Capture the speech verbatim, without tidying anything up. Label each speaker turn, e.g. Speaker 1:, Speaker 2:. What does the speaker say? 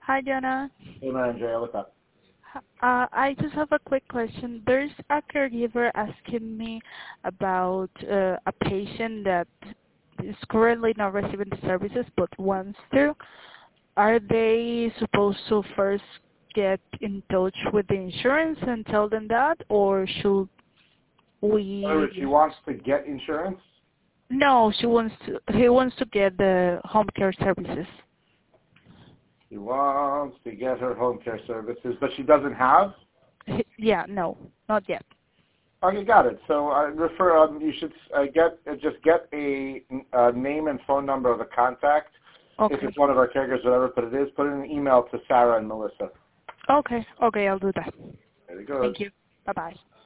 Speaker 1: Hi, Diana.
Speaker 2: Hey, Andrea, what's up?
Speaker 1: Uh, I just have a quick question. There's a caregiver asking me about uh, a patient that is currently not receiving the services but wants to. Are they supposed to first get in touch with the insurance and tell them that, or should
Speaker 2: In other
Speaker 1: we?
Speaker 2: words, she wants to get insurance?
Speaker 1: No, she wants to. He wants to get the home care services.
Speaker 2: She wants to get her home care services, but she doesn't have?
Speaker 1: He- Yeah, no, not yet.
Speaker 2: Okay, got it. So I refer. Um, you should uh, get uh, just get a, a name and phone number of the contact.
Speaker 1: Okay.
Speaker 2: If it's one of our caregivers, whatever, but it is, put in an email to Sarah and Melissa.
Speaker 1: Okay. Okay, I'll do that.
Speaker 2: There it goes.
Speaker 1: Thank you. Bye bye.